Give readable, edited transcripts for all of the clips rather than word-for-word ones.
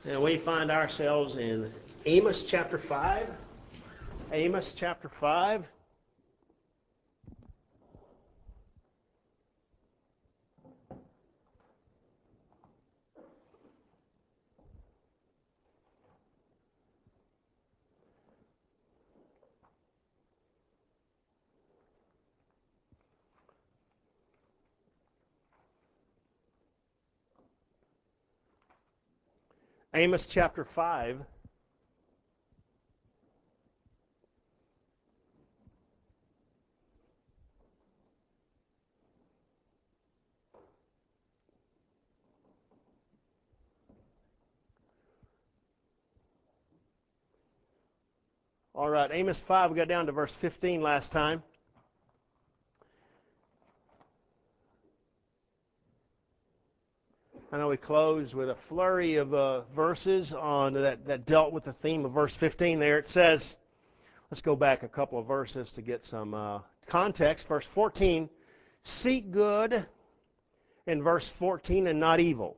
And we find ourselves in Amos chapter 5. Amos chapter 5. Amos chapter 5. All right, Amos 5, we got down to verse 15 last time. I know we closed with a flurry of verses on that dealt with the theme of verse 15 there. It says, let's go back a couple of verses to get some context. Verse 14, seek good, in verse 14, and not evil,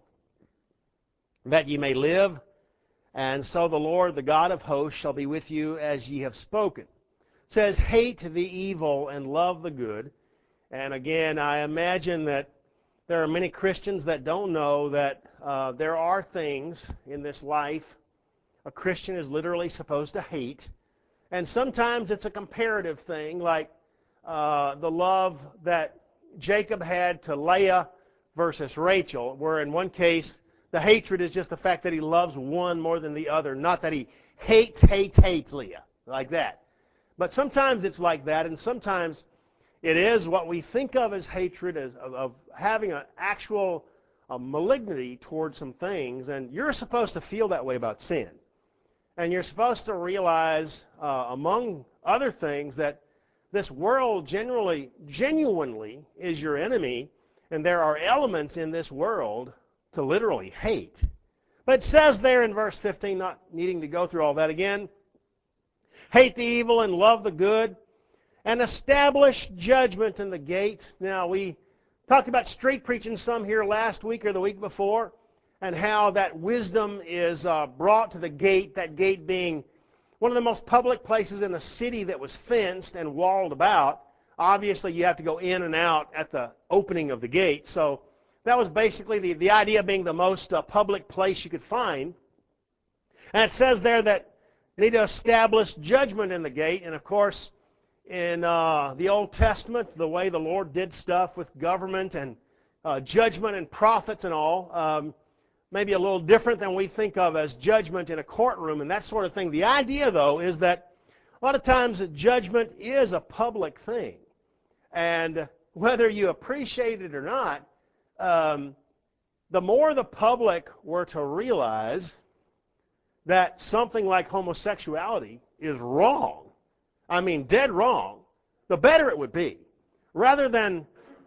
that ye may live, and so the Lord, the God of hosts, shall be with you as ye have spoken. It says, hate the evil and love the good. And again, I imagine that there are many Christians that don't know that there are things in this life a Christian is literally supposed to hate. And sometimes it's a comparative thing, like the love that Jacob had to Leah versus Rachel, where in one case the hatred is just the fact that he loves one more than the other, not that he hates Leah, like that. But sometimes it's like that, and sometimes it is what we think of as hatred, of having an actual malignity towards some things, and you're supposed to feel that way about sin. And you're supposed to realize, among other things, that this world genuinely is your enemy, and there are elements in this world to literally hate. But it says there in verse 15, not needing to go through all that again, hate the evil and love the good, and establish judgment in the gate. Now, we talked about street preaching some here last week or the week before, and how that wisdom is brought to the gate, that gate being one of the most public places in a city that was fenced and walled about. Obviously, you have to go in and out at the opening of the gate. So that was basically the idea being the most public place you could find. And it says there that you need to establish judgment in the gate. And of course, in the Old Testament, the way the Lord did stuff with government and judgment and prophets and all, maybe a little different than we think of as judgment in a courtroom and that sort of thing. The idea, though, is that a lot of times judgment is a public thing. And whether you appreciate it or not, the more the public were to realize that something like homosexuality is wrong, I mean dead wrong, the better it would be. Rather than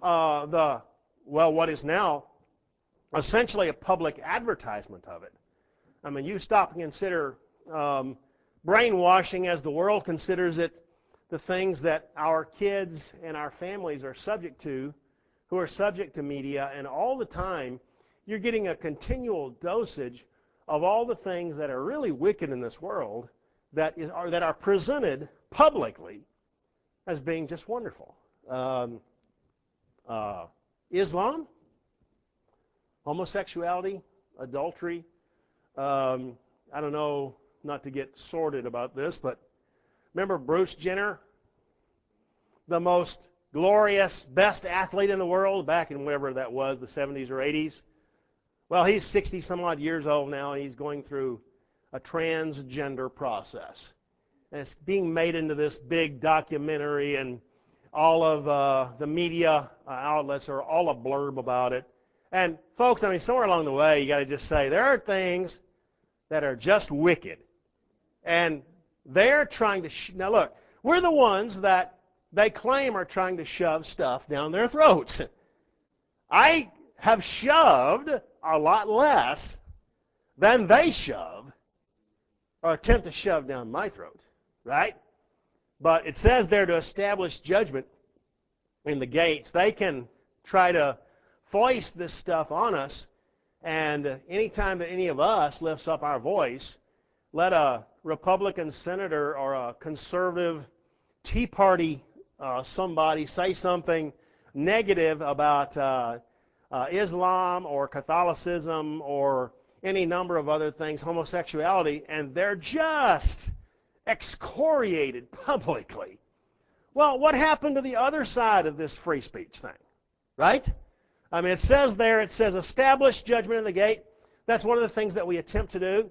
what is now essentially a public advertisement of it. I mean, you stop and consider brainwashing as the world considers it, the things that our kids and our families are subject to, who are subject to media, and all the time you're getting a continual dosage of all the things that are really wicked in this world that are presented publicly as being just wonderful. Islam, homosexuality, adultery. I don't know, not to get sordid about this, but remember Bruce Jenner, the most glorious, best athlete in the world back in whatever that was, the 70s or 80s? Well, he's 60 some odd years old now, and he's going through a transgender process. And it's being made into this big documentary, and all of the media outlets are all a blurb about it. And folks, I mean, somewhere along the way, you got to just say, there are things that are just wicked. And they're trying to, now look, we're the ones that they claim are trying to shove stuff down their throats. I have shoved a lot less than they shove or attempt to shove down my throat, right? But it says there to establish judgment in the gates. They can try to foist this stuff on us, And anytime that any of us lifts up our voice, let a Republican senator or a conservative Tea Party somebody say something negative about Islam or Catholicism or any number of other things, homosexuality, and they're just excoriated publicly. Well, what happened to the other side of this free speech thing? Right? I mean, it says establish judgment in the gate. That's one of the things that we attempt to do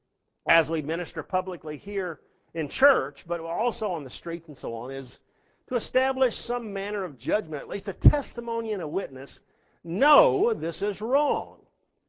as we minister publicly here in church, but also on the streets and so on, is to establish some manner of judgment, at least a testimony and a witness. No, this is wrong.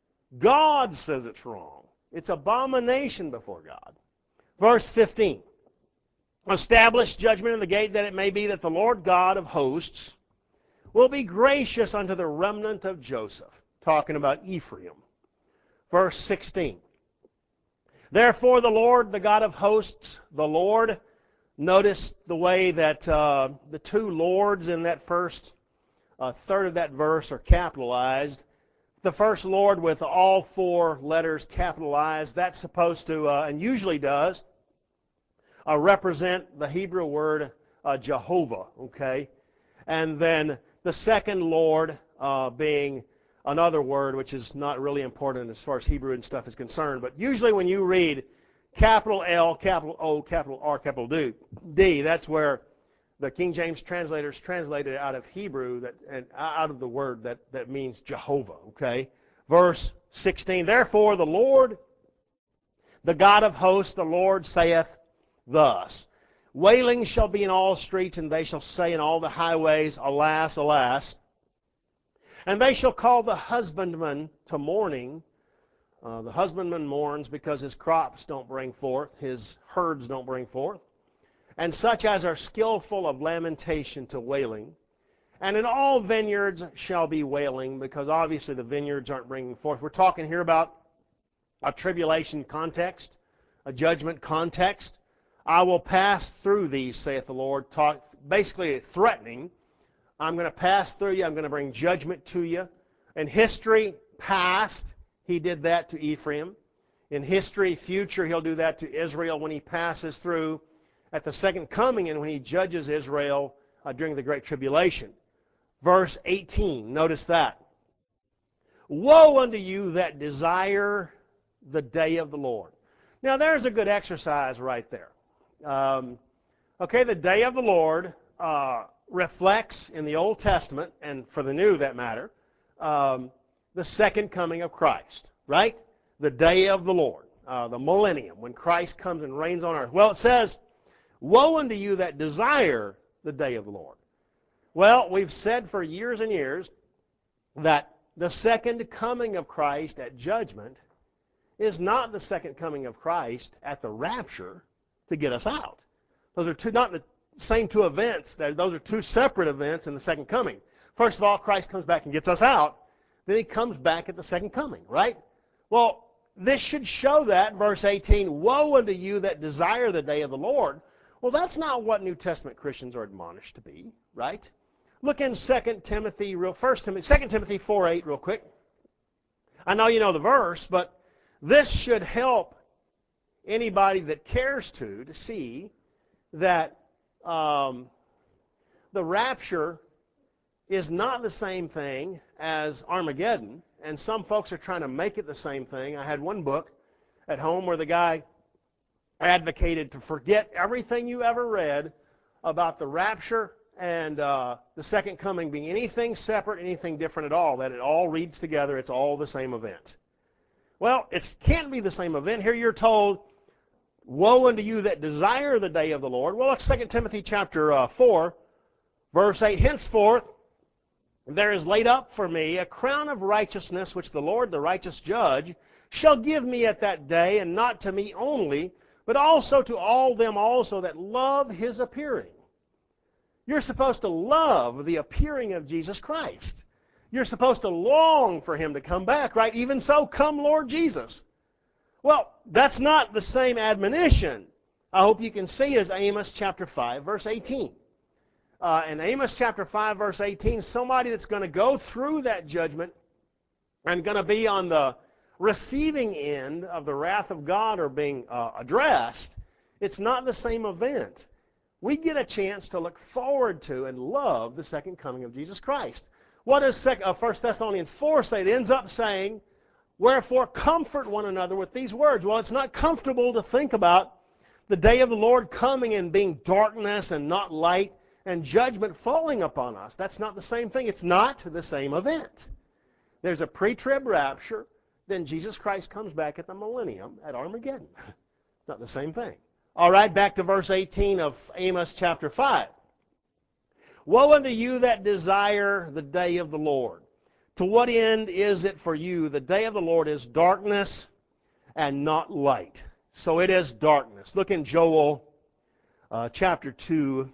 God says it's wrong. It's abomination before God. Verse 15. Establish judgment in the gate, that it may be that the Lord God of hosts will be gracious unto the remnant of Joseph. Talking about Ephraim. Verse 16. Therefore the Lord, the God of hosts, the Lord, notice the way that the two Lords in that first third of that verse are capitalized. The first Lord with all four letters capitalized, that's supposed to, and usually does, represent the Hebrew word Jehovah, okay? And then the second Lord being another word which is not really important as far as Hebrew and stuff is concerned, but usually when you read capital L, capital O, capital R, capital D, that's where the King James translators translated it out of Hebrew, and out of the word that means Jehovah, okay? Verse 16, therefore the Lord, the God of hosts, the Lord saith thus, wailing shall be in all streets, and they shall say in all the highways, alas, alas. And they shall call the husbandman to mourning. The husbandman mourns because his crops don't bring forth, his herds don't bring forth. And such as are skillful of lamentation to wailing. And in all vineyards shall be wailing, because obviously the vineyards aren't bringing forth. We're talking here about a tribulation context, a judgment context. I will pass through these, saith the Lord, basically threatening. I'm going to pass through you. I'm going to bring judgment to you. In history past, he did that to Ephraim. In history future, he'll do that to Israel when he passes through at the second coming and when he judges Israel during the Great Tribulation. Verse 18, notice that. Woe unto you that desire the day of the Lord. Now there's a good exercise right there. Okay, the day of the Lord reflects in the Old Testament, and for the New that matter, the second coming of Christ, right? The day of the Lord, the millennium, when Christ comes and reigns on earth. Well, it says, woe unto you that desire the day of the Lord. Well, we've said for years and years that the second coming of Christ at judgment is not the second coming of Christ at the rapture to get us out. Those are not the same two events. Those are two separate events in the second coming. First of all, Christ comes back and gets us out. Then he comes back at the second coming, right? Well, this should show that, verse 18, woe unto you that desire the day of the Lord. Well, that's not what New Testament Christians are admonished to be, right? Look in 2 Timothy 4:8 real quick. I know you know the verse, but this should help anybody that cares to see that the rapture is not the same thing as Armageddon, and some folks are trying to make it the same thing. I had one book at home where the guy advocated to forget everything you ever read about the rapture and the second coming being anything separate, anything different at all, that it all reads together, it's all the same event. Well, it can't be the same event. Here you're told, woe unto you that desire the day of the Lord. Well, it's 2 Timothy chapter 4, verse 8. Henceforth, there is laid up for me a crown of righteousness, which the Lord, the righteous judge, shall give me at that day, and not to me only, but also to all them also that love his appearing. You're supposed to love the appearing of Jesus Christ. You're supposed to long for him to come back, right? Even so, come Lord Jesus. Well, that's not the same admonition, I hope you can see, as Amos chapter 5, verse 18. In Amos chapter 5, verse 18, somebody that's going to go through that judgment and going to be on the receiving end of the wrath of God are being addressed, it's not the same event. We get a chance to look forward to and love the second coming of Jesus Christ. What does 1 Thessalonians 4 say? It ends up saying, wherefore comfort one another with these words. Well, it's not comfortable to think about the day of the Lord coming and being darkness and not light and judgment falling upon us. That's not the same thing. It's not the same event. There's a pre-trib rapture, then Jesus Christ comes back at the millennium at Armageddon. It's not the same thing. All right, back to verse 18 of Amos chapter 5. Woe unto you that desire the day of the Lord. To what end is it for you? The day of the Lord is darkness and not light. So it is darkness. Look in Joel chapter 2.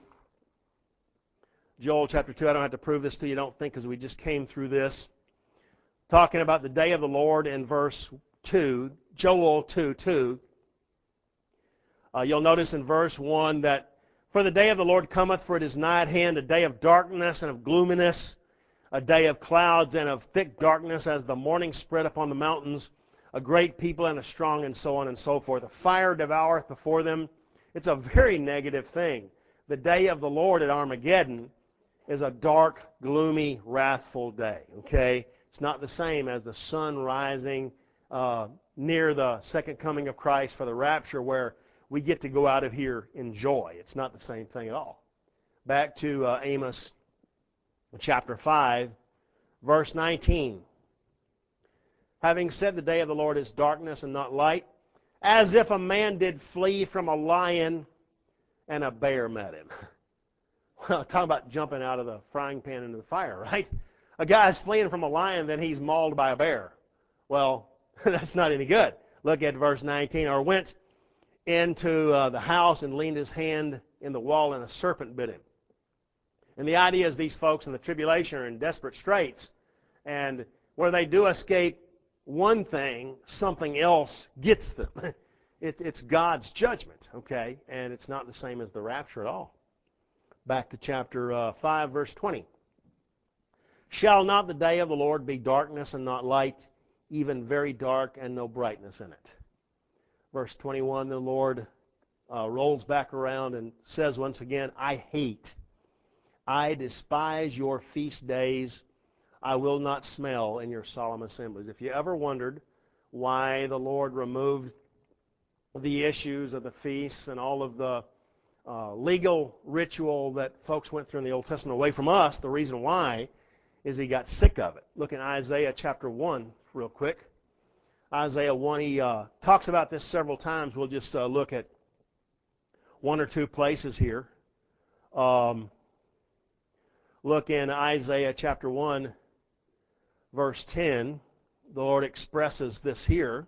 Joel chapter 2. I don't have to prove this to you, don't think, because we just came through this. Talking about the day of the Lord in verse 2. Joel 2:2. You'll notice in verse 1 that for the day of the Lord cometh, for it is nigh at hand, a day of darkness and of gloominess, a day of clouds and of thick darkness, as the morning spread upon the mountains, a great people and a strong, and so on and so forth. A fire devoureth before them. It's a very negative thing. The day of the Lord at Armageddon is a dark, gloomy, wrathful day. Okay? It's not the same as the sun rising near the second coming of Christ for the rapture, where we get to go out of here in joy. It's not the same thing at all. Back to Amos chapter 5, verse 19. Having said the day of the Lord is darkness and not light, as if a man did flee from a lion and a bear met him. Well, talk about jumping out of the frying pan into the fire, right? A guy's fleeing from a lion, then he's mauled by a bear. Well, that's not any good. Look at verse 19. Or went into the house and leaned his hand in the wall, and a serpent bit him. And the idea is these folks in the tribulation are in desperate straits, and where they do escape one thing, something else gets them. It's God's judgment, okay? And it's not the same as the rapture at all. Back to chapter 5, verse 20. Shall not the day of the Lord be darkness and not light, even very dark and no brightness in it? Verse 21, the Lord rolls back around and says once again, I despise your feast days. I will not smell in your solemn assemblies. If you ever wondered why the Lord removed the issues of the feasts and all of the legal ritual that folks went through in the Old Testament away from us, the reason why is he got sick of it. Look in Isaiah chapter 1 real quick. Isaiah 1, he talks about this several times. We'll just look at one or two places here. Look in Isaiah chapter 1, verse 10. The Lord expresses this here.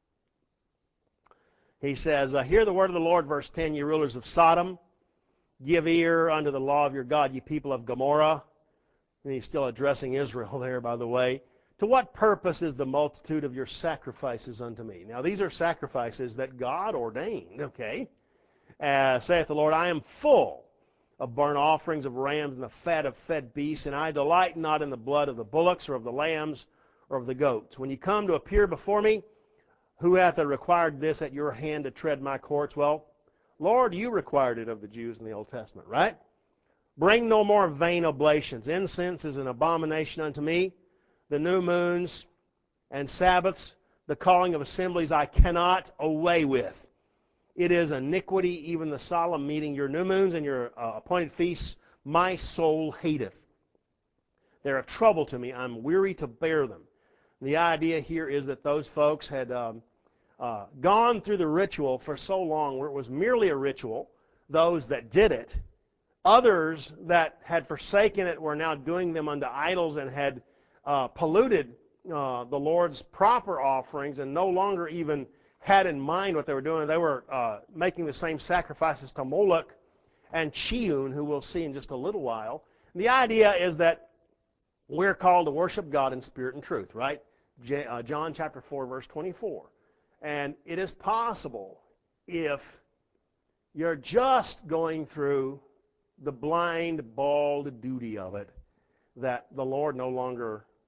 He says, hear the word of the Lord, verse 10, ye rulers of Sodom. Give ear unto the law of your God, ye people of Gomorrah. And he's still addressing Israel there, by the way. To what purpose is the multitude of your sacrifices unto me? Now, these are sacrifices that God ordained, okay? Saith the Lord, I am full of burnt offerings of rams and the fat of fed beasts, and I delight not in the blood of the bullocks or of the lambs or of the goats. When you come to appear before me, who hath required this at your hand to tread my courts? Well, Lord, you required it of the Jews in the Old Testament, right? Bring no more vain oblations. Incense is an abomination unto me. The new moons and Sabbaths, the calling of assemblies, I cannot away with. It is iniquity, even the solemn meeting. Your new moons and your appointed feasts, my soul hateth. They're a trouble to me. I'm weary to bear them. The idea here is that those folks had gone through the ritual for so long where it was merely a ritual, those that did it. Others that had forsaken it were now doing them unto idols and had polluted the Lord's proper offerings and no longer even had in mind what they were doing. They were making the same sacrifices to Moloch and Chiun, who we'll see in just a little while. And the idea is that we're called to worship God in spirit and truth, right? John chapter 4, verse 24. And it is possible, if you're just going through the blind, bald duty of it, that the Lord no longer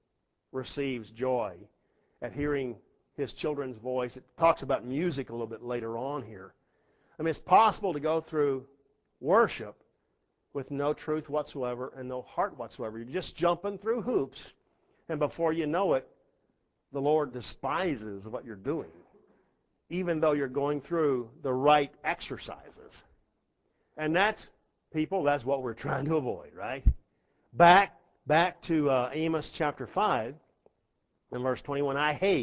receives joy at hearing His children's voice. It talks about music a little bit later on here. I mean, it's possible to go through worship with no truth whatsoever and no heart whatsoever. You're just jumping through hoops, and before you know it, the Lord despises what you're doing, even though you're going through the right exercises. And that's what we're trying to avoid, right? Back to Amos chapter 5 and verse 21.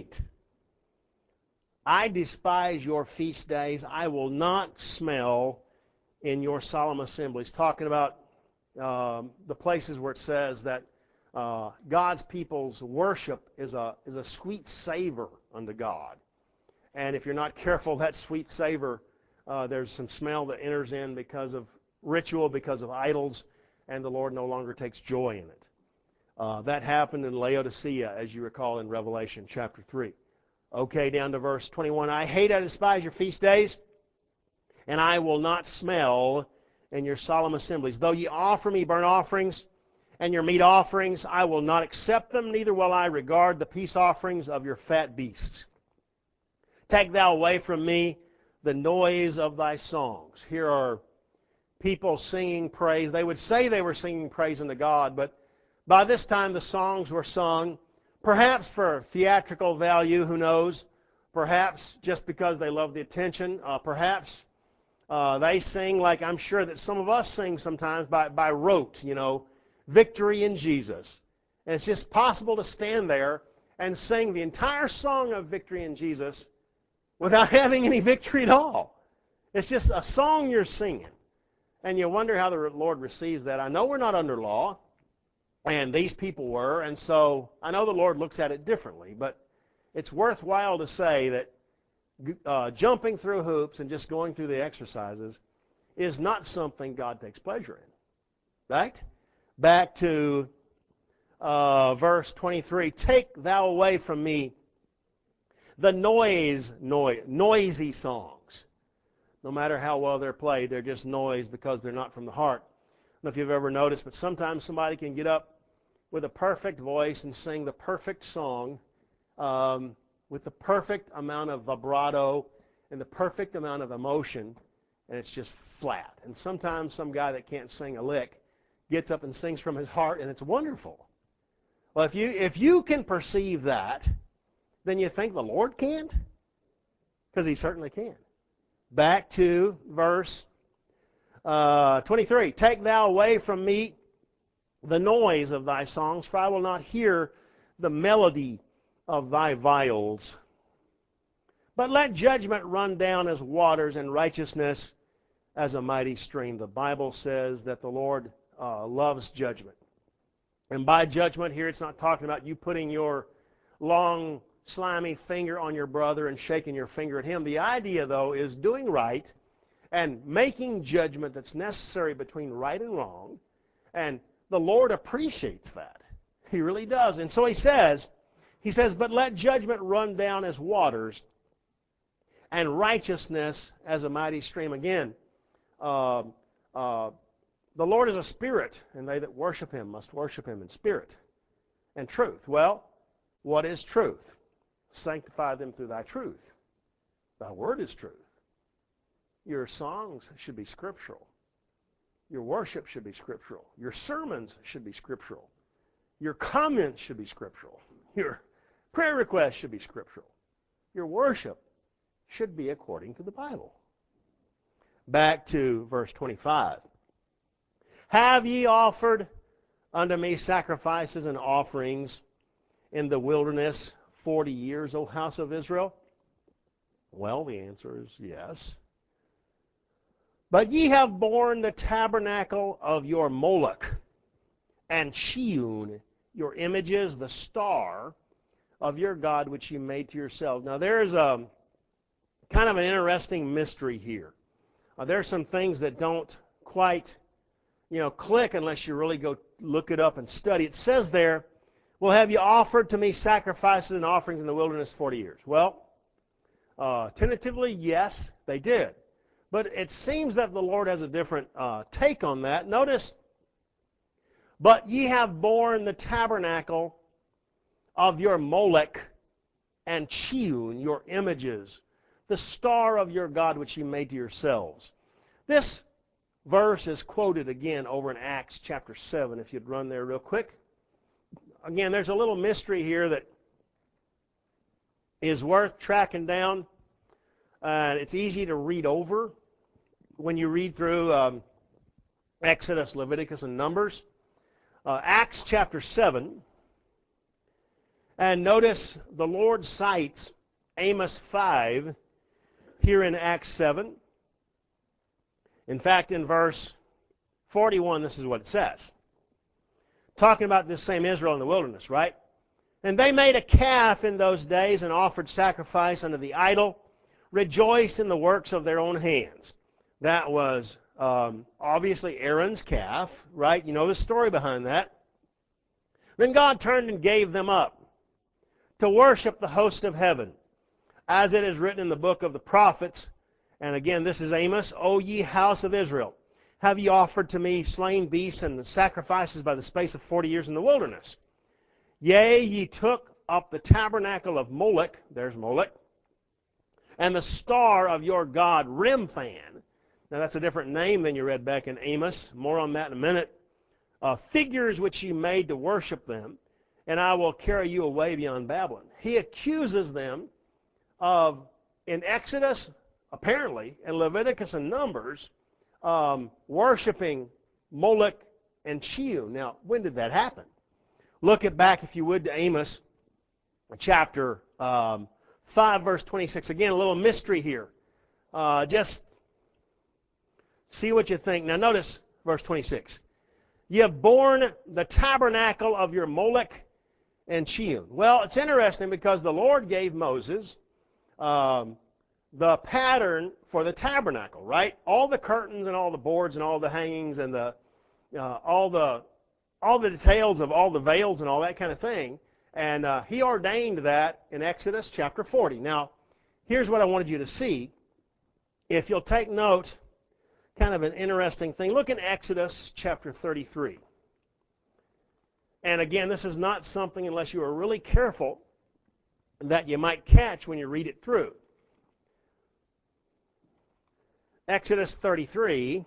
I despise your feast days. I will not smell in your solemn assemblies. Talking about the places where it says that God's people's worship is a sweet savor unto God. And if you're not careful, that sweet savor, there's some smell that enters in because of ritual, because of idols, and the Lord no longer takes joy in it. That happened in Laodicea, as you recall in Revelation chapter 3. Okay, down to verse 21. I despise your feast days, and I will not smell in your solemn assemblies. Though ye offer me burnt offerings and your meat offerings, I will not accept them, neither will I regard the peace offerings of your fat beasts. Take thou away from me the noise of thy songs. Here are people singing praise. They would say they were singing praise unto God, but by this time the songs were sung, perhaps for theatrical value, who knows? Perhaps just because they love the attention. Perhaps they sing like I'm sure that some of us sing sometimes by rote, victory in Jesus. And it's just possible to stand there and sing the entire song of victory in Jesus without having any victory at all. It's just a song you're singing. And you wonder how the Lord receives that. I know we're not under law, and these people were, and so I know the Lord looks at it differently, but it's worthwhile to say that jumping through hoops and just going through the exercises is not something God takes pleasure in. Right? Back to verse 23. Take thou away from me the noisy songs. No matter how well they're played, they're just noise because they're not from the heart. I don't know if you've ever noticed, but sometimes somebody can get up with a perfect voice and sing the perfect song with the perfect amount of vibrato and the perfect amount of emotion, and it's just flat. And sometimes some guy that can't sing a lick gets up and sings from his heart, and it's wonderful. Well, if you can perceive that, then you think the Lord can't? Because He certainly can. Back to verse 23. Take thou away from me the noise of thy songs, for I will not hear the melody of thy viols. But let judgment run down as waters, and righteousness as a mighty stream. The Bible says that the Lord loves judgment. And by judgment here, it's not talking about you putting your long, slimy finger on your brother and shaking your finger at him. The idea, though, is doing right and making judgment that's necessary between right and wrong. And the Lord appreciates that. He really does. And so He says, but let judgment run down as waters, and righteousness as a mighty stream. Again, the Lord is a spirit, and they that worship Him must worship Him in spirit and truth. Well, what is truth? Sanctify them through thy truth. Thy word is truth. Your songs should be scriptural. Your worship should be scriptural. Your sermons should be scriptural. Your comments should be scriptural. Your prayer requests should be scriptural. Your worship should be according to the Bible. Back to verse 25. Have ye offered unto me sacrifices and offerings in the wilderness 40 years, O house of Israel? Well, the answer is yes. But ye have borne the tabernacle of your Moloch, and Sheun, your images, the star of your God which ye made to yourselves. Now there's a kind of an interesting mystery here. There's some things that don't quite, click unless you really go look it up and study. It says there, well, have you offered to me sacrifices and offerings in the wilderness 40 years? Well, tentatively, yes, they did. But it seems that the Lord has a different take on that. Notice, but ye have borne the tabernacle of your Molech and Chiun, your images, the star of your God which you made to yourselves. This verse is quoted again over in Acts chapter 7, if you'd run there real quick. Again, there's a little mystery here that is worth tracking down. It's easy to read over when you read through Exodus, Leviticus, and Numbers. Acts chapter 7, and notice the Lord cites Amos 5 here in Acts 7. In fact, in verse 41, this is what it says. Talking about this same Israel in the wilderness, right? And they made a calf in those days and offered sacrifice unto the idol, rejoiced in the works of their own hands. That was obviously Aaron's calf, right? You know the story behind that. Then God turned and gave them up to worship the host of heaven, as it is written in the book of the prophets. And again, this is Amos. O ye house of Israel, have ye offered to me slain beasts and sacrifices by the space of 40 years in the wilderness? Yea, ye took up the tabernacle of Molech, there's Molech, and the star of your god Remphan. Now that's a different name than you read back in Amos. More on that in a minute. Figures which ye made to worship them, and I will carry you away beyond Babylon. He accuses them of, in Exodus, apparently, in Leviticus and Numbers, worshiping Molech and Chiun. Now, when did that happen? Look it back, if you would, to Amos chapter 5, verse 26. Again, a little mystery here. Just see what you think. Now, notice verse 26. Ye have borne the tabernacle of your Molech and Chiun. Well, it's interesting because the Lord gave Moses the pattern for the tabernacle, right? All the curtains and all the boards and all the hangings and all the details of all the veils and all that kind of thing. And he ordained that in Exodus chapter 40. Now, here's what I wanted you to see. If you'll take note, kind of an interesting thing. Look in Exodus chapter 33. And again, this is not something, unless you are really careful, that you might catch when you read it through. Exodus 33.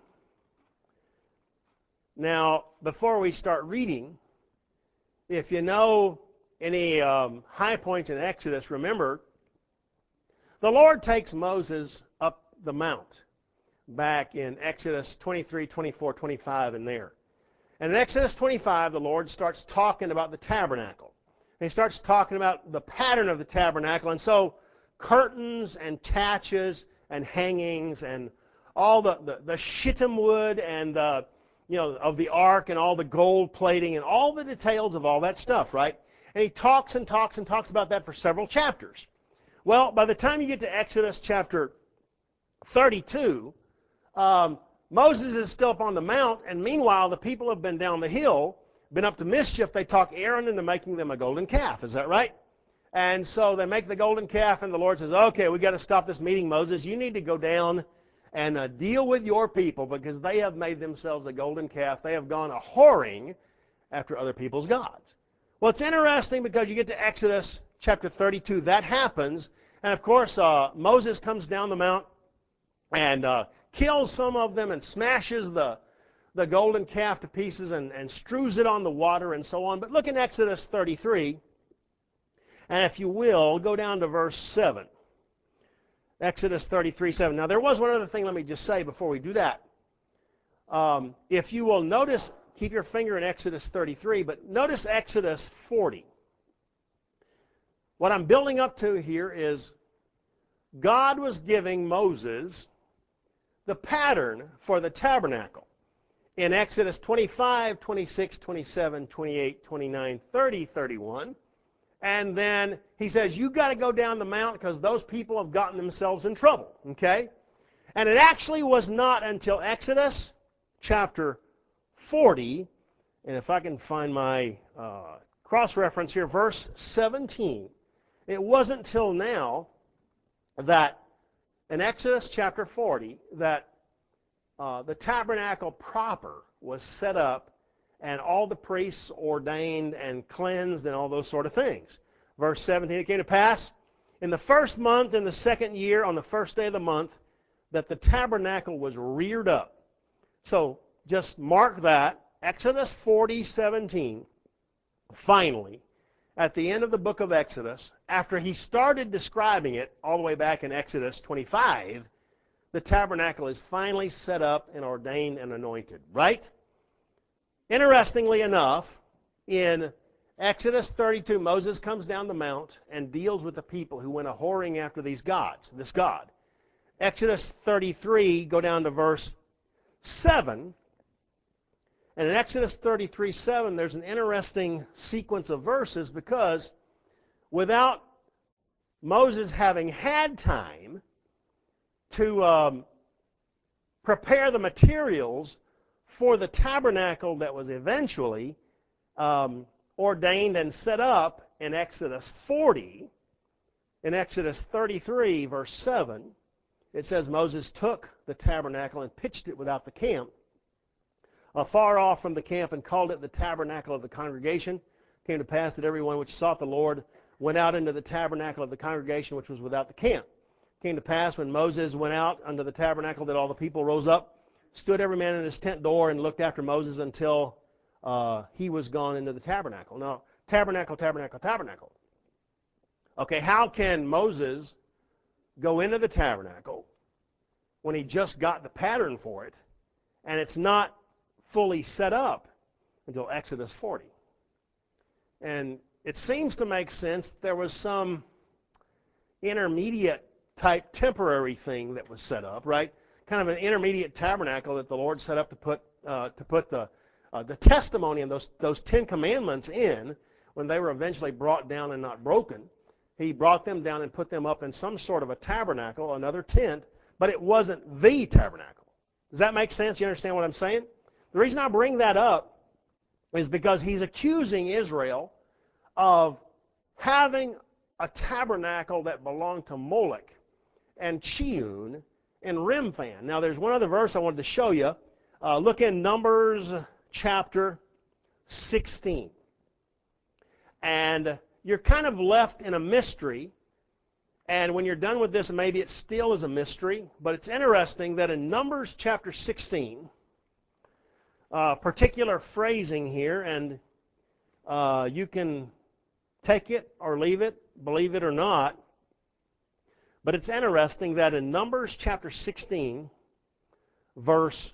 Now, before we start reading, if you know any high points in Exodus, remember, the Lord takes Moses up the mount back in Exodus 23, 24, 25 and there. And in Exodus 25, the Lord starts talking about the tabernacle. And he starts talking about the pattern of the tabernacle. And so curtains and taches and hangings and all the shittim wood and of the ark and all the gold plating and all the details of all that stuff, right? And he talks and talks and talks about that for several chapters. Well, by the time you get to Exodus chapter 32, Moses is still up on the mount, and meanwhile the people have been down the hill, been up to mischief. They talk Aaron into making them a golden calf. Is that right? And so they make the golden calf, and the Lord says, okay, we've got to stop this meeting, Moses. You need to go down and deal with your people because they have made themselves a golden calf. They have gone a-whoring after other people's gods. Well, it's interesting because you get to Exodus chapter 32. That happens, and of course Moses comes down the mount and kills some of them and smashes the golden calf to pieces and strews it on the water and so on. But look in Exodus 33, and if you will, go down to verse 7. Exodus 33, 7. Now, there was one other thing let me just say before we do that. If you will notice, keep your finger in Exodus 33, but notice Exodus 40. What I'm building up to here is God was giving Moses the pattern for the tabernacle in Exodus 25, 26, 27, 28, 29, 30, 31. And then he says, you got to go down the mount because those people have gotten themselves in trouble. Okay? And it actually was not until Exodus chapter 40, and if I can find my cross-reference here, verse 17. It wasn't till now that in Exodus chapter 40 that the tabernacle proper was set up and all the priests ordained and cleansed and all those sort of things. Verse 17, it came to pass in the first month in the second year on the first day of the month that the tabernacle was reared up. So just mark that. Exodus 40:17. Finally, at the end of the book of Exodus, after he started describing it all the way back in Exodus 25, the tabernacle is finally set up and ordained and anointed, right? Interestingly enough, in Exodus 32, Moses comes down the mount and deals with the people who went a-whoring after these gods, this God. Exodus 33, go down to verse 7. And in Exodus 33:7, there's an interesting sequence of verses because without Moses having had time to prepare the materials for the tabernacle that was eventually ordained and set up in Exodus 40, in Exodus 33, verse 7, it says Moses took the tabernacle and pitched it without the camp, far off from the camp, and called it the tabernacle of the congregation. It came to pass that everyone which sought the Lord went out into the tabernacle of the congregation which was without the camp. It came to pass when Moses went out under the tabernacle that all the people rose up, stood every man in his tent door, and looked after Moses until he was gone into the tabernacle. Now, tabernacle, tabernacle, tabernacle. Okay, how can Moses go into the tabernacle when he just got the pattern for it, and it's not fully set up until Exodus 40? And it seems to make sense that there was some intermediate type temporary thing that was set up, right? Kind of an intermediate tabernacle that the Lord set up to put the testimony and those 10 commandments in when they were eventually brought down and not broken. He brought them down and put them up in some sort of a tabernacle, another tent, but it wasn't the tabernacle. Does that make sense? You understand what I'm saying? The reason I bring that up is because he's accusing Israel of having a tabernacle that belonged to Moloch and Chiun and Remphan. Now, there's one other verse I wanted to show you. Look in Numbers chapter 16. And you're kind of left in a mystery. And when you're done with this, maybe it still is a mystery. But it's interesting that in Numbers chapter 16, particular phrasing here, and you can take it or leave it, believe it or not, but it's interesting that in Numbers chapter 16, verse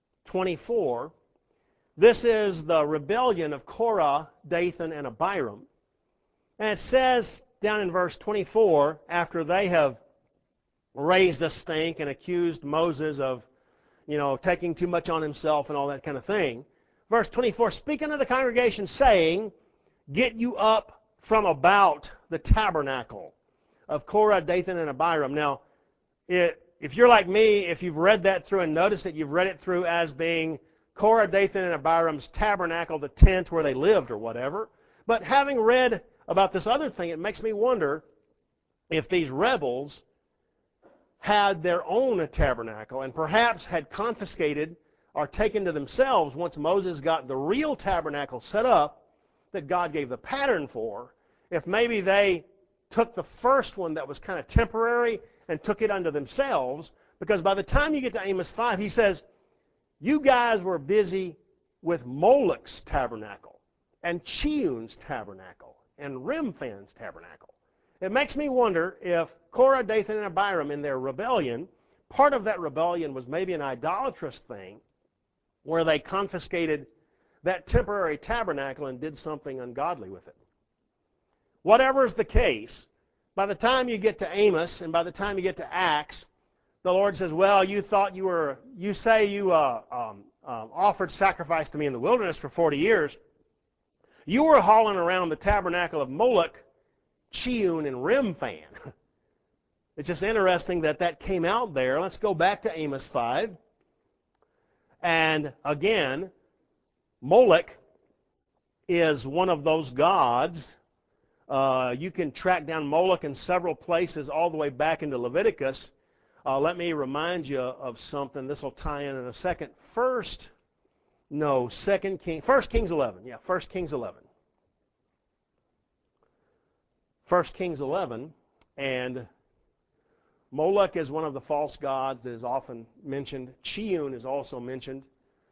24, this is the rebellion of Korah, Dathan, and Abiram. And it says down in verse 24, after they have raised a stink and accused Moses of, taking too much on himself and all that kind of thing. Verse 24, speak unto the congregation, saying, get you up from about the tabernacle of Korah, Dathan, and Abiram. Now, if you're like me, if you've read that through and noticed that you've read it through as being Korah, Dathan, and Abiram's tabernacle, the tent where they lived or whatever. But having read about this other thing, it makes me wonder if these rebels had their own tabernacle and perhaps had confiscated or taken to themselves once Moses got the real tabernacle set up that God gave the pattern for, if maybe they took the first one that was kind of temporary and took it unto themselves, because by the time you get to Amos 5, he says, you guys were busy with Moloch's tabernacle and Chiun's tabernacle and Remphan's tabernacle. It makes me wonder if Korah, Dathan, and Abiram in their rebellion, part of that rebellion was maybe an idolatrous thing where they confiscated that temporary tabernacle and did something ungodly with it. Whatever is the case, by the time you get to Amos and by the time you get to Acts, the Lord says, well, you say you offered sacrifice to me in the wilderness for 40 years. You were hauling around the tabernacle of Moloch, Chiun, and Remphan. It's just interesting that came out there. Let's go back to Amos 5. And again, Moloch is one of those gods. You can track down Moloch in several places all the way back into Leviticus. Let me remind you of something. This will tie in a second. First No, 1 Kings 11. Yeah, 1 Kings 11. 1 Kings 11, and Molech is one of the false gods that is often mentioned. Chiun is also mentioned.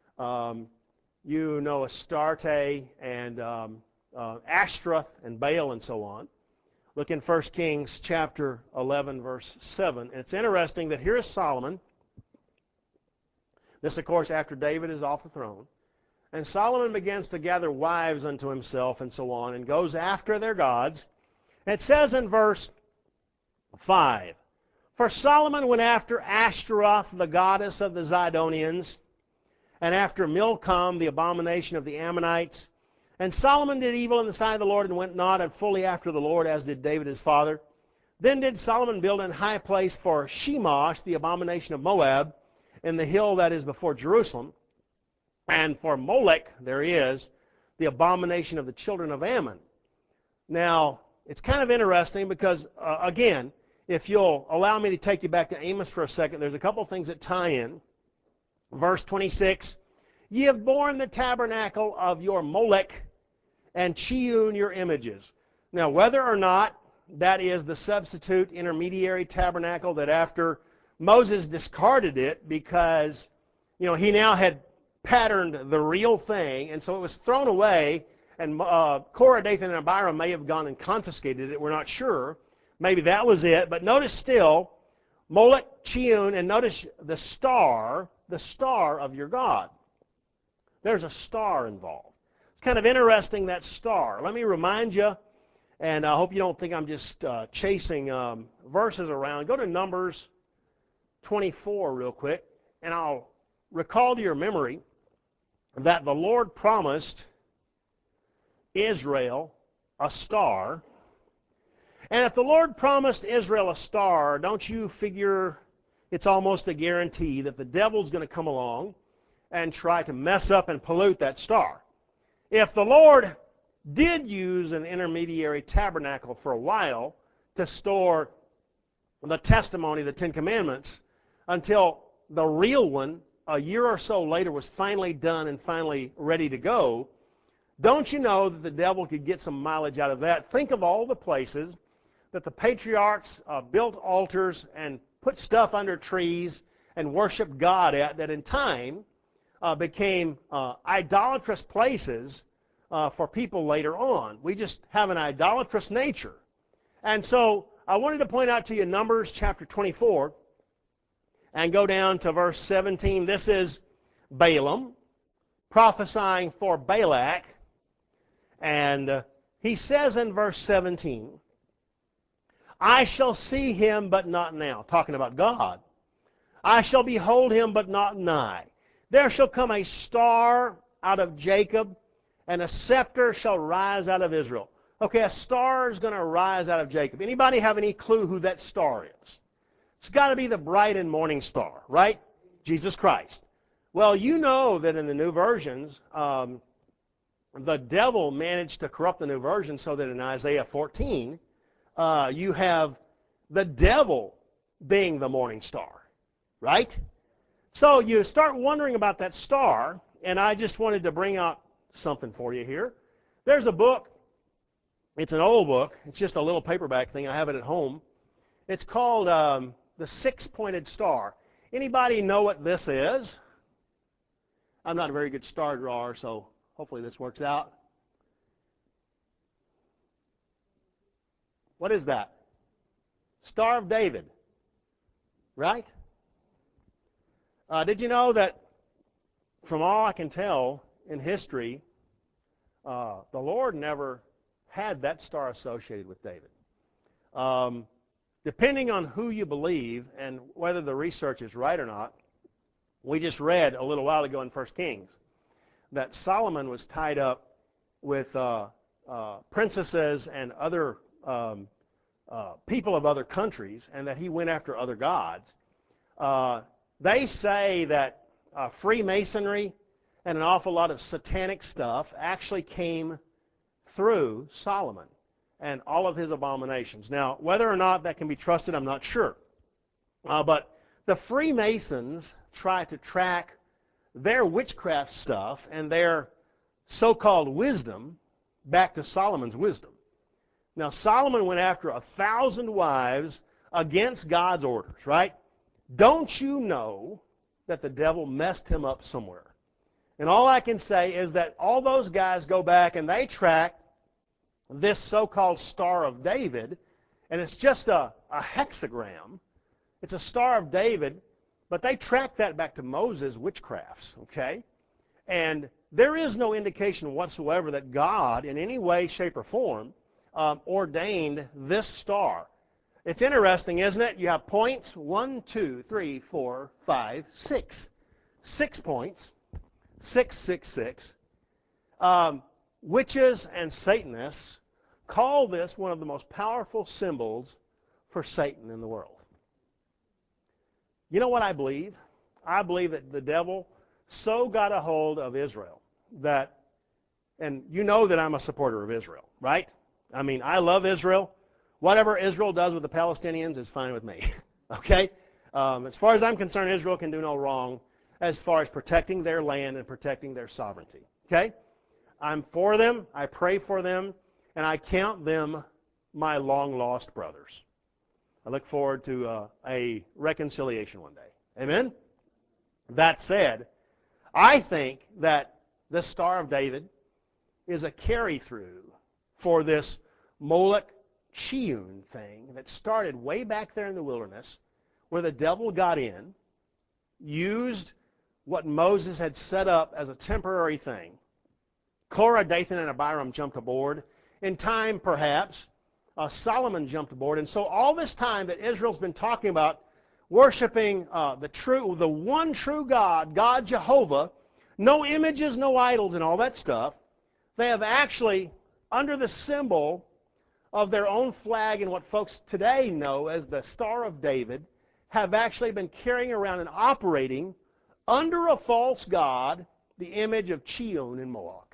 You know Astarte and Ashtaroth and Baal and so on. Look in 1 Kings chapter 11, verse 7. And it's interesting that here is Solomon. This, of course, after David is off the throne. And Solomon begins to gather wives unto himself and so on, and goes after their gods. It says in verse 5, For Solomon went after Ashtaroth, the goddess of the Zidonians, and after Milcom, the abomination of the Ammonites. And Solomon did evil in the sight of the Lord, and went not fully after the Lord, as did David his father. Then did Solomon build an high place for Shemosh, the abomination of Moab, in the hill that is before Jerusalem. And for Molech, there he is, the abomination of the children of Ammon. Now, it's kind of interesting because, again, if you'll allow me to take you back to Amos for a second, there's a couple things that tie in. Verse 26, Ye have borne the tabernacle of your Molech, and Chiun your images. Now, whether or not that is the substitute intermediary tabernacle that after Moses discarded it because, he now had patterned the real thing, and so it was thrown away, and Korah, Dathan, and Abiram may have gone and confiscated it. We're not sure. Maybe that was it. But notice still, Molech, Chiun, and notice the star of your God. There's a star involved. It's kind of interesting, that star. Let me remind you, and I hope you don't think I'm just chasing verses around. Go to Numbers 24 real quick, and I'll recall to your memory that the Lord promised Israel a star. And if the Lord promised Israel a star, don't you figure it's almost a guarantee that the devil's going to come along and try to mess up and pollute that star? If the Lord did use an intermediary tabernacle for a while to store the testimony, the Ten Commandments, until the real one, a year or so later, was finally done and finally ready to go, don't you know that the devil could get some mileage out of that? Think of all the places that the patriarchs built altars and put stuff under trees and worshiped God at, that in time became idolatrous places for people later on. We just have an idolatrous nature. And so I wanted to point out to you Numbers chapter 24 and go down to verse 17. This is Balaam prophesying for Balak. And he says in verse 17, I shall see him, but not now. Talking about God. I shall behold him, but not nigh. There shall come a star out of Jacob, and a scepter shall rise out of Israel. Okay, a star is going to rise out of Jacob. Anybody have any clue who that star is? It's got to be the bright and morning star, right? Jesus Christ. Well, you know that in the new versions, the devil managed to corrupt the new version so that in Isaiah 14, you have the devil being the morning star, right? So you start wondering about that star, and I just wanted to bring out something for you here. There's a book. It's an old book. It's just a little paperback thing. I have it at home. It's called The Six-Pointed Star. Anybody know what this is? I'm not a very good star drawer, so hopefully this works out. What is that? Star of David, right? Did you know that, from all I can tell in history, the Lord never had that star associated with David? Depending on who you believe and whether the research is right or not, we just read a little while ago in 1 Kings that Solomon was tied up with princesses and other people of other countries, and that he went after other gods. They say that Freemasonry and an awful lot of satanic stuff actually came through Solomon and all of his abominations. Now, whether or not that can be trusted, I'm not sure. But the Freemasons try to track their witchcraft stuff and their so-called wisdom back to Solomon's wisdom. Now, Solomon went after 1,000 wives against God's orders, right? Don't you know that the devil messed him up somewhere? And all I can say is that all those guys go back and they track this so-called Star of David, and it's just a hexagram. It's a Star of David, but they track that back to Moses' witchcrafts, okay? And there is no indication whatsoever that God, in any way, shape, or form, ordained this star. It's interesting, isn't it? You have points, 1, 2, 3, 4, 5, 6. 6 points, 6, 6, 6. Witches and Satanists call this one of the most powerful symbols for Satan in the world. You know what I believe? I believe that the devil so got a hold of Israel that, and you know that I'm a supporter of Israel, right? I mean, I love Israel. Whatever Israel does with the Palestinians is fine with me, okay? As far as I'm concerned, Israel can do no wrong as far as protecting their land and protecting their sovereignty, okay? I'm for them, I pray for them, and I count them my long-lost brothers. I look forward to a reconciliation one day. Amen? That said, I think that the Star of David is a carry-through for this Moloch Chiyun thing that started way back there in the wilderness, where the devil got in, used what Moses had set up as a temporary thing. Korah, Dathan, and Abiram jumped aboard. In time, perhaps, Solomon jumped aboard. And so all this time that Israel's been talking about worshiping the one true God, God Jehovah, no images, no idols, and all that stuff, they have actually, under the symbol of their own flag and what folks today know as the Star of David, have actually been carrying around and operating under a false god, the image of Chiyun and Moloch.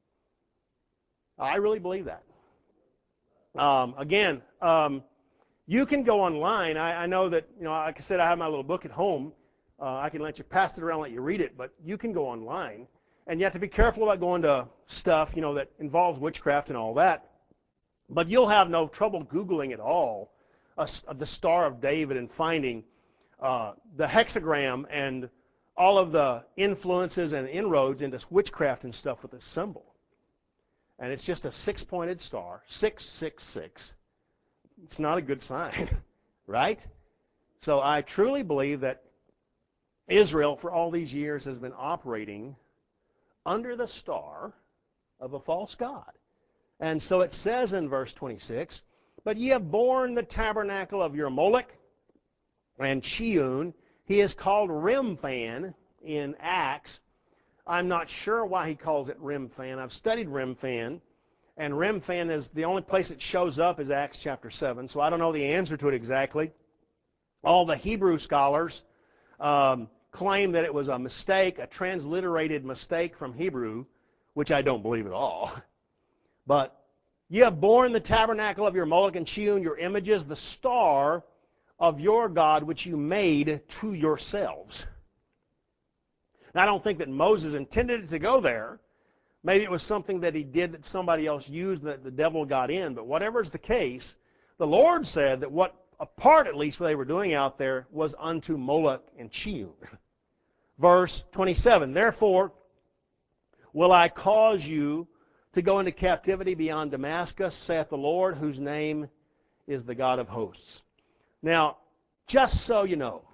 I really believe that. Again, you can go online. I know that, like I said, I have my little book at home. I can let you pass it around, let you read it, but you can go online. And you have to be careful about going to stuff, that involves witchcraft and all that. But you'll have no trouble Googling at all the Star of David and finding the hexagram and all of the influences and inroads into witchcraft and stuff with this symbol. And it's just a 6-pointed star, 666. It's not a good sign, right? So I truly believe that Israel, for all these years, has been operating under the star of a false god. And so it says in verse 26, "But ye have borne the tabernacle of your Moloch and Chiyun." He is called Remphan in Acts. I'm not sure why he calls it Remphan. I've studied Remphan, and Remphan is the only place it shows up is Acts chapter 7, so I don't know the answer to it exactly. All the Hebrew scholars claim that it was a mistake, a transliterated mistake from Hebrew, which I don't believe at all. But ye have borne the tabernacle of your Moloch and Chiyun, your images, the star of your God which you made to yourselves. Now, I don't think that Moses intended it to go there. Maybe it was something that he did that somebody else used that the devil got in. But whatever is the case, the Lord said that what a part, at least, what they were doing out there was unto Moloch and Chiyun. Verse 27, "Therefore will I cause you to go into captivity beyond Damascus, saith the Lord, whose name is the God of hosts." Now, just so you know,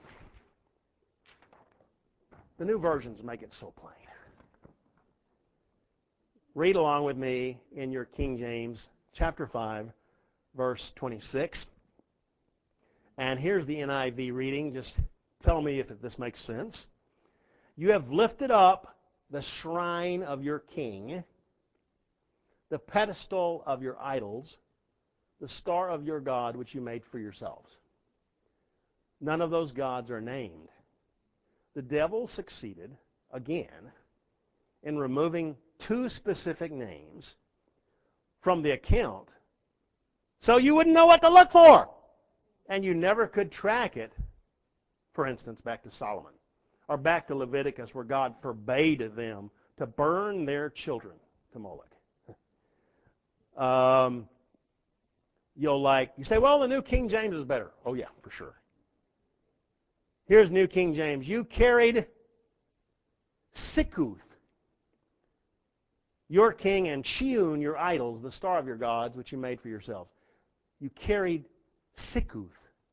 the new versions make it so plain. Read along with me in your King James, chapter 5, verse 26. And here's the NIV reading. Just tell me if this makes sense. "You have lifted up the shrine of your king, the pedestal of your idols, the star of your God which you made for yourselves." None of those gods are named. The devil succeeded, again, in removing 2 specific names from the account so you wouldn't know what to look for. And you never could track it, for instance, back to Solomon. or back to Leviticus where God forbade them to burn their children to Moloch. You say, well, the New King James is better. Oh yeah, for sure. Here's New King James. You carried Sikuth, your king, and Chiun, your idols, the star of your gods, which you made for yourselves. You carried Sikuth.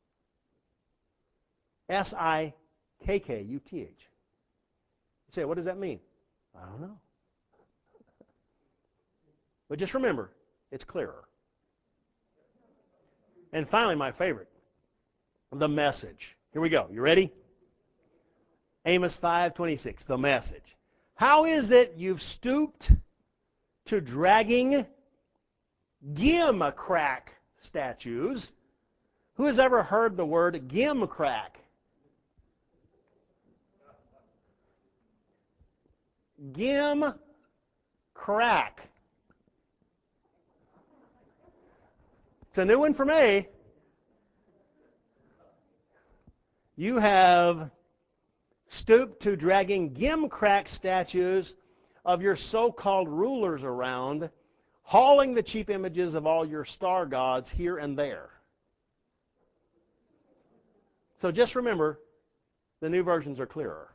Sikkuth. You say, what does that mean? I don't know. But just remember, it's clearer. And finally, my favorite, the Message. Here we go. You ready? Amos 5:26, the Message. How is it you've stooped to dragging gimcrack statues? Who has ever heard the word gimcrack? Gimcrack. It's a new one for me. You have stooped to dragging gimcrack statues of your so-called rulers around, hauling the cheap images of all your star gods here and there. So just remember, the new versions are clearer.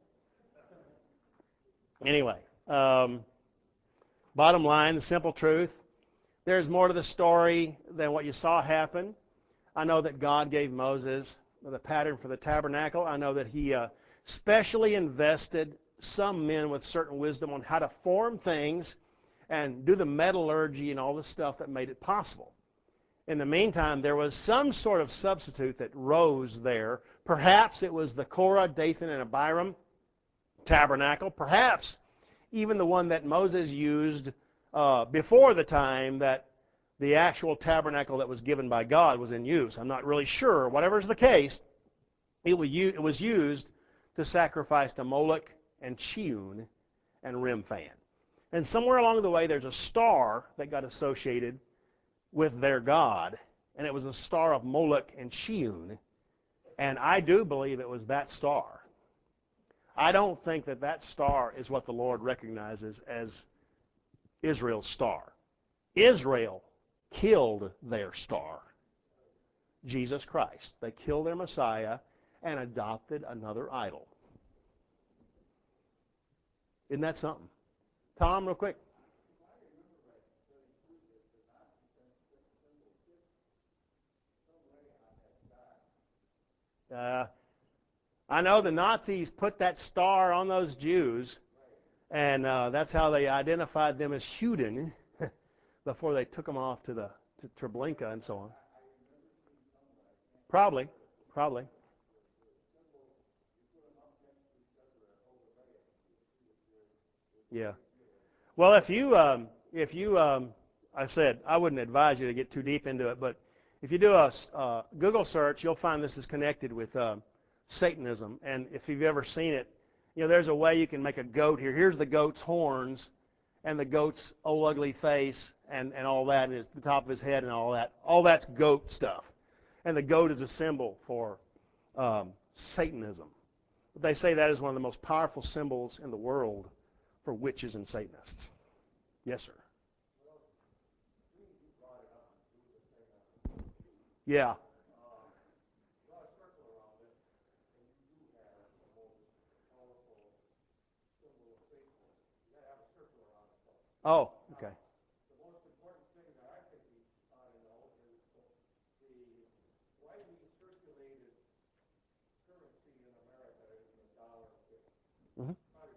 Anyway, bottom line, the simple truth, there's more to the story than what you saw happen. I know that God gave Moses the pattern for the tabernacle. I know that he specially invested some men with certain wisdom on how to form things and do the metallurgy and all the stuff that made it possible. In the meantime, there was some sort of substitute that rose there. Perhaps it was the Korah, Dathan, and Abiram tabernacle. Perhaps even the one that Moses used before the time that the actual tabernacle that was given by God was in use. I'm not really sure. Whatever's the case, it was used to sacrifice to Moloch and Chiun and Remphan. And somewhere along the way, there's a star that got associated with their god, and it was the star of Moloch and Chiun. And I do believe it was that star. I don't think that that star is what the Lord recognizes as Israel's star. Israel killed their star, Jesus Christ. They killed their Messiah and adopted another idol. Isn't that something? Tom, real quick. I know the Nazis put that star on those Jews, and that's how they identified them as Juden before they took them off to Treblinka and so on. Probably. Yeah. Well, if you, I said I wouldn't advise you to get too deep into it, but if you do a Google search, you'll find this is connected with Satanism. And if you've ever seen it, there's a way you can make a goat here. Here's the goat's horns and the goat's old ugly face and all that, and the top of his head and all that. All that's goat stuff. And the goat is a symbol for Satanism. But they say that is one of the most powerful symbols in the world for witches and Satanists. Yes, sir. Yeah. Oh, okay. Mm-hmm.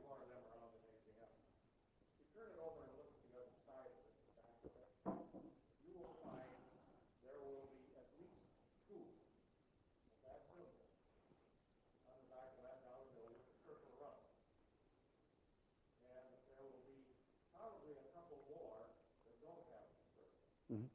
Mm-hmm.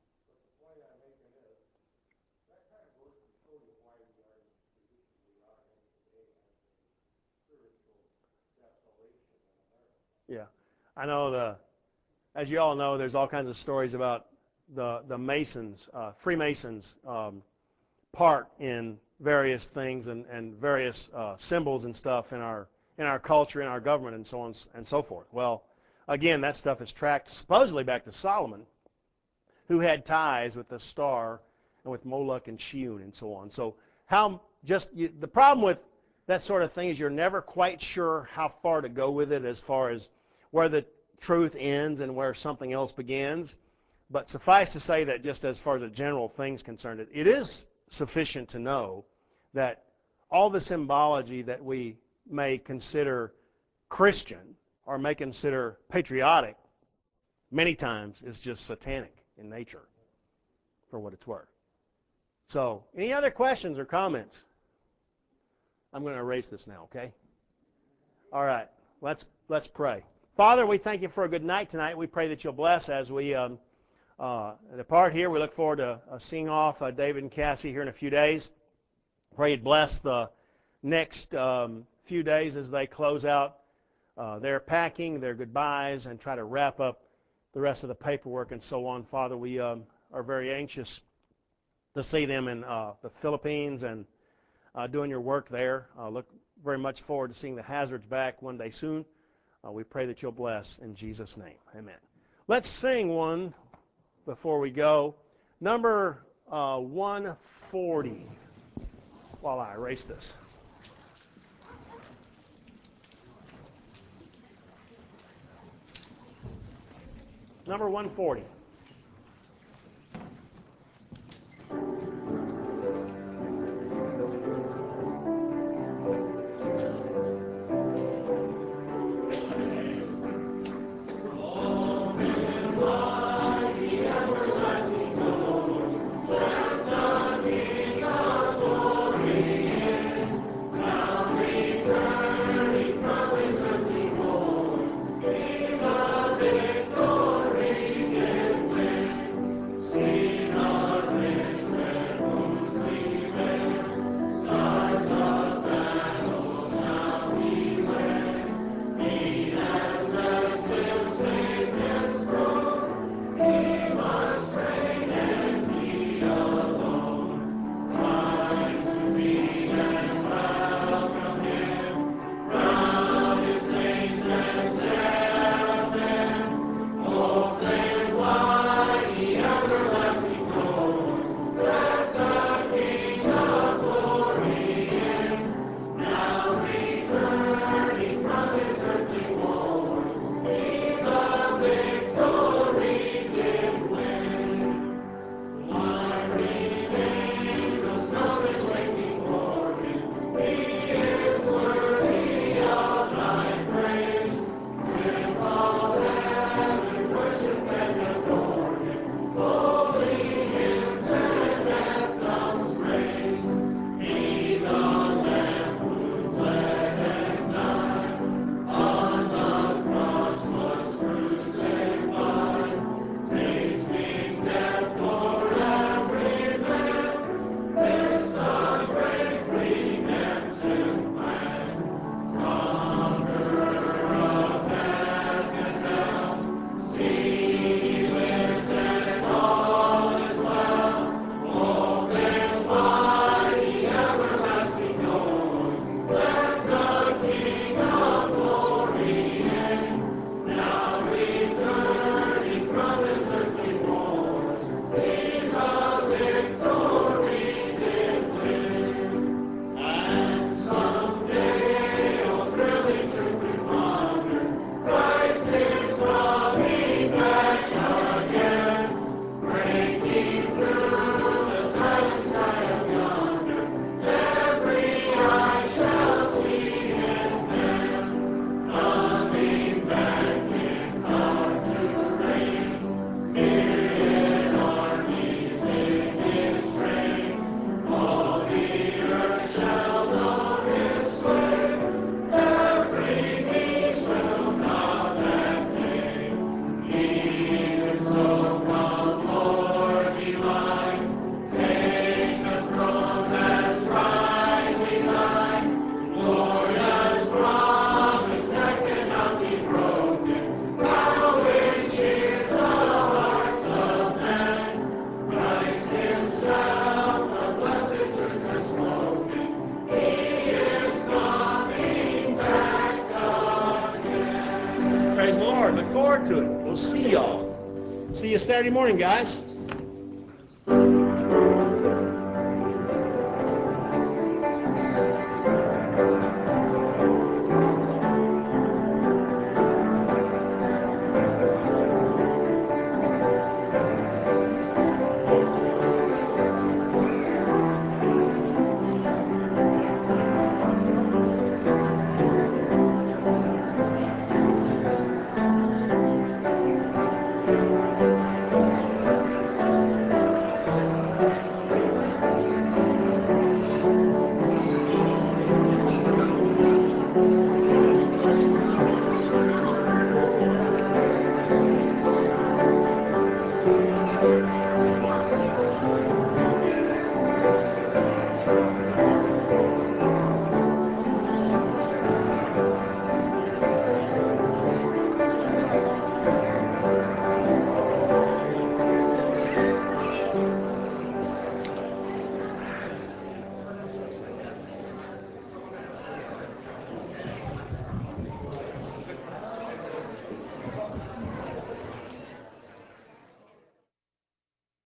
Yeah. I know as you all know, there's all kinds of stories about the Masons, Freemasons part in various things and various symbols and stuff in our culture, in our government, and so on and so forth. Well, again, that stuff is tracked supposedly back to Solomon, who had ties with the star and with Moloch and Sheun and so on. So the problem with that sort of thing is you're never quite sure how far to go with it as far as where the truth ends and where something else begins. But suffice to say that just as far as a general thing's concerned, it is sufficient to know that all the symbology that we may consider Christian or may consider patriotic many times is just satanic in nature, for what it's worth. So, any other questions or comments? I'm going to erase this now, okay? All right, let's pray. Father, we thank you for a good night tonight. We pray that you'll bless as we depart here. We look forward to seeing off David and Cassie here in a few days. Pray you'd bless the next few days as they close out their packing, their goodbyes, and try to wrap up the rest of the paperwork and so on. Father, we are very anxious to see them in the Philippines and doing your work there. Look very much forward to seeing the Hazards back one day soon. We pray that you'll bless in Jesus' name. Amen. Let's sing one before we go. Number 140. While I erase this. Number 140. forward to it. We'll see y'all. See you Saturday morning, guys.